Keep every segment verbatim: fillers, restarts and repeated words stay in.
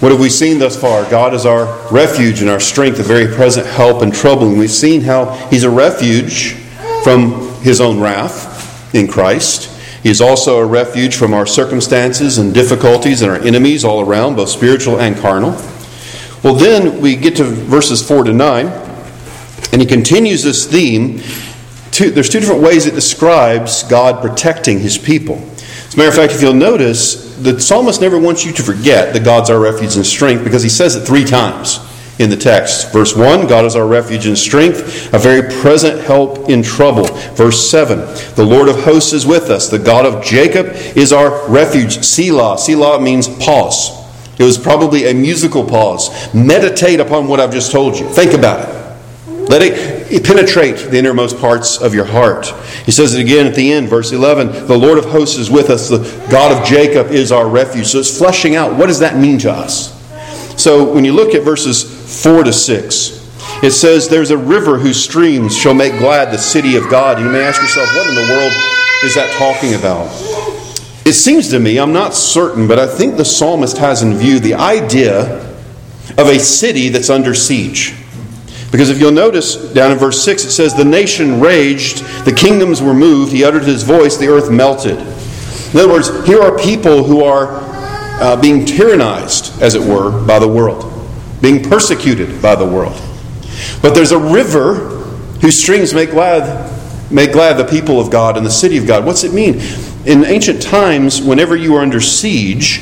What have we seen thus far? God is our refuge and our strength, a very present help in trouble. And we've seen how He's a refuge from His own wrath in Christ. He is also a refuge from our circumstances and difficulties and our enemies all around, both spiritual and carnal. Well, then we get to verses four to nine, and he continues this theme. Two, there's two different ways it describes God protecting His people. As a matter of fact, if you'll notice, the psalmist never wants you to forget that God's our refuge and strength, because he says it three times in the text. Verse one, God is our refuge and strength, a very present help in trouble. Verse seven, the Lord of hosts is with us. The God of Jacob is our refuge. Selah. Selah means pause. It was probably a musical pause. Meditate upon what I've just told you. Think about it. Let it penetrate the innermost parts of your heart. He says it again at the end, verse eleven. The Lord of hosts is with us. The God of Jacob is our refuge. So it's fleshing out. What does that mean to us? So when you look at verses four to six, it says, there's a river whose streams shall make glad the city of God. And you may ask yourself, what in the world is that talking about? It seems to me, I'm not certain, but I think the psalmist has in view the idea of a city that's under siege. Because if you'll notice down in verse six, it says, the nation raged, the kingdoms were moved, he uttered his voice, the earth melted. In other words, here are people who are uh, being tyrannized, as it were, by the world, being persecuted by the world. But there's a river whose streams make glad, make glad the people of God and the city of God. What's it mean? In ancient times, whenever you were under siege,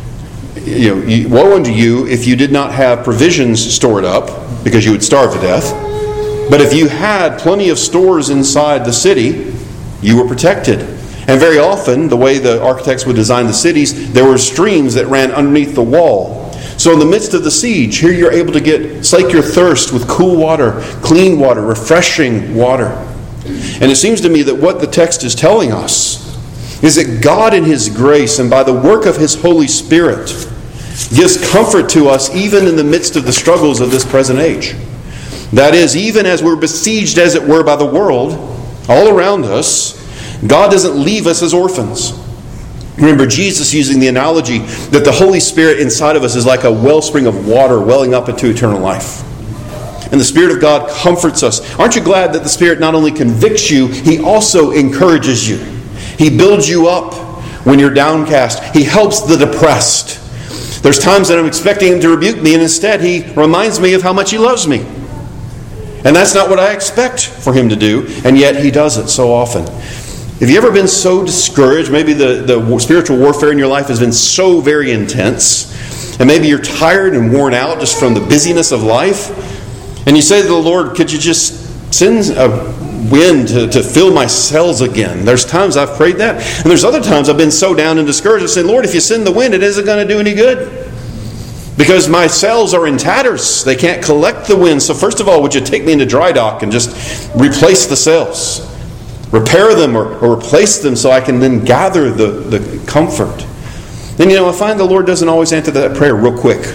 you know, you, woe unto you if you did not have provisions stored up, because you would starve to death. But if you had plenty of stores inside the city, you were protected. And very often, the way the architects would design the cities, there were streams that ran underneath the wall. So in the midst of the siege, here you're able to get slake your thirst with cool water, clean water, refreshing water. And it seems to me that what the text is telling us is that God in His grace and by the work of His Holy Spirit gives comfort to us even in the midst of the struggles of this present age. That is, even as we're besieged, as it were, by the world all around us, God doesn't leave us as orphans. Remember Jesus using the analogy that the Holy Spirit inside of us is like a wellspring of water welling up into eternal life. And the Spirit of God comforts us. Aren't you glad that the Spirit not only convicts you, He also encourages you? He builds you up when you're downcast. He helps the depressed. There's times that I'm expecting Him to rebuke me, and instead He reminds me of how much He loves me. And that's not what I expect for Him to do, and yet He does it so often. Have you ever been so discouraged? Maybe the, the spiritual warfare in your life has been so very intense, and maybe you're tired and worn out just from the busyness of life, and you say to the Lord, could you just send a wind to, to fill my cells again? There's times I've prayed that, and there's other times I've been so down and discouraged, I say, Lord, if you send the wind, it isn't going to do any good, because my cells are in tatters. They can't collect the wind. So first of all, would you take me into dry dock and just replace the cells? Repair them or, or replace them so I can then gather the, the comfort. Then, you know, I find the Lord doesn't always answer that prayer real quick.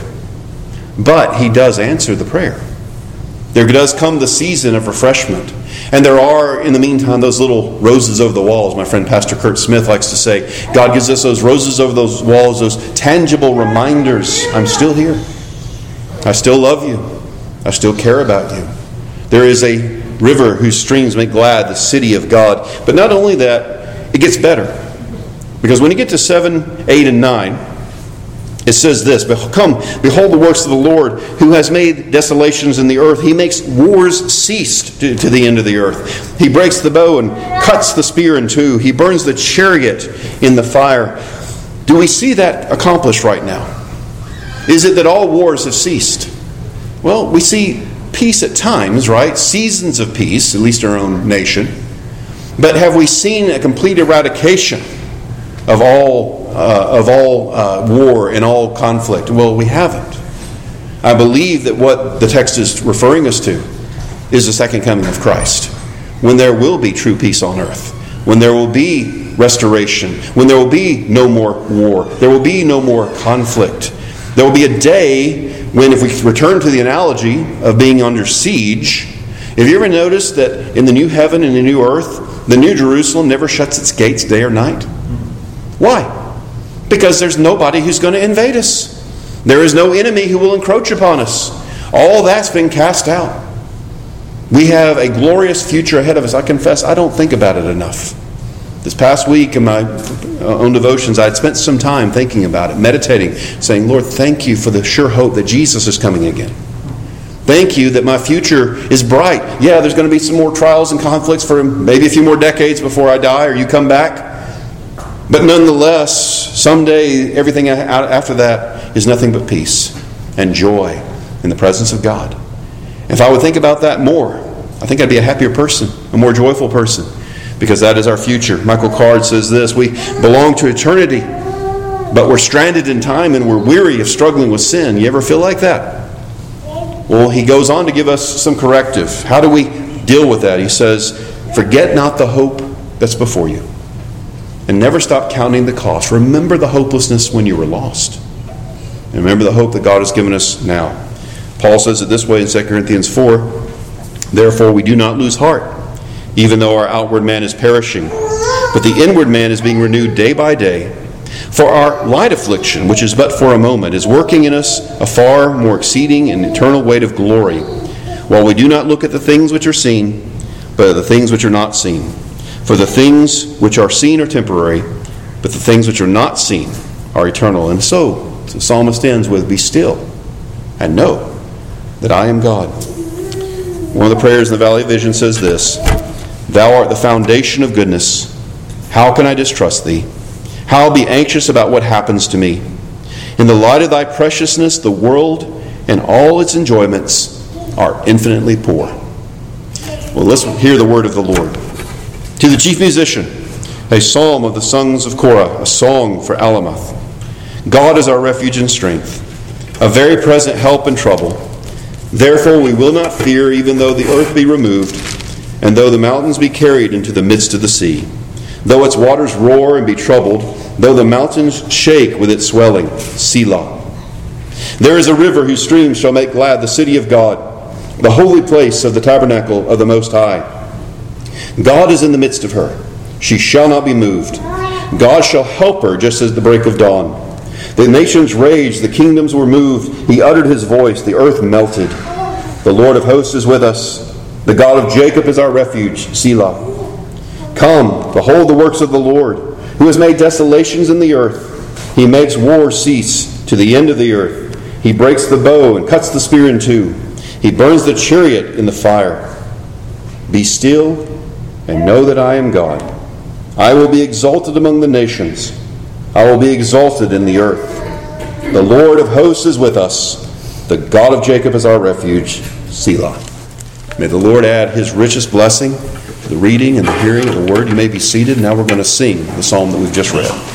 But He does answer the prayer. There does come the season of refreshment. And there are, in the meantime, those little roses over the walls. My friend Pastor Kurt Smith likes to say, God gives us those roses over those walls, those tangible reminders. I'm still here. I still love you. I still care about you. There is a river whose streams make glad the city of God. But not only that, it gets better. Because when you get to seven, eight, and nine, it says this, come, behold the works of the Lord, who has made desolations in the earth. He makes wars cease to, to the end of the earth. He breaks the bow and cuts the spear in two. He burns the chariot in the fire. Do we see that accomplished right now? Is it that all wars have ceased? Well, we see peace at times, right? Seasons of peace, at least in our own nation. But have we seen a complete eradication of all uh, of all uh, war and all conflict? Well, we haven't. I believe that what the text is referring us to is the second coming of Christ, when there will be true peace on earth, when there will be restoration, when there will be no more war, there will be no more conflict. There will be a day when, if we return to the analogy of being under siege, have you ever noticed that in the new heaven and the new earth, the new Jerusalem never shuts its gates day or night? Why? Because there's nobody who's going to invade us. There is no enemy who will encroach upon us. All that's been cast out. We have a glorious future ahead of us. I confess, I don't think about it enough. This past week in my own devotions, I'd spent some time thinking about it, meditating, saying, Lord, thank you for the sure hope that Jesus is coming again. Thank you that my future is bright. Yeah, there's going to be some more trials and conflicts for maybe a few more decades before I die or you come back. But nonetheless, someday everything after that is nothing but peace and joy in the presence of God. If I would think about that more, I think I'd be a happier person, a more joyful person, because that is our future. Michael Card says this, we belong to eternity, but we're stranded in time and we're weary of struggling with sin. You ever feel like that? Well, he goes on to give us some corrective. How do we deal with that? He says, forget not the hope that's before you, and never stop counting the cost. Remember the hopelessness when you were lost, and remember the hope that God has given us now. Paul says it this way in Second Corinthians four, therefore we do not lose heart, even though our outward man is perishing, but the inward man is being renewed day by day. For our light affliction, which is but for a moment, is working in us a far more exceeding and eternal weight of glory, while we do not look at the things which are seen, but at the things which are not seen. For the things which are seen are temporary, but the things which are not seen are eternal. And so, the psalmist ends with, be still and know that I am God. One of the prayers in the Valley of Vision says this, Thou art the foundation of goodness. How can I distrust thee? How be anxious about what happens to me? In the light of thy preciousness, the world and all its enjoyments are infinitely poor. Well, let's hear the word of the Lord. To the chief musician, a psalm of the sons of Korah, a song for Alamoth. God is our refuge and strength, a very present help in trouble. Therefore we will not fear, even though the earth be removed, and though the mountains be carried into the midst of the sea. Though its waters roar and be troubled, though the mountains shake with its swelling. Selah. There is a river whose streams shall make glad the city of God, the holy place of the tabernacle of the Most High. God is in the midst of her. She shall not be moved. God shall help her just as the break of dawn. The nations raged, the kingdoms were moved. He uttered his voice, the earth melted. The Lord of hosts is with us. The God of Jacob is our refuge. Selah. Come, behold the works of the Lord, who has made desolations in the earth. He makes war cease to the end of the earth. He breaks the bow and cuts the spear in two. He burns the chariot in the fire. Be still and know that I am God. I will be exalted among the nations. I will be exalted in the earth. The Lord of hosts is with us. The God of Jacob is our refuge. Selah. May the Lord add his richest blessing to the reading and the hearing of the word. You may be seated. Now we're going to sing the psalm that we've just read.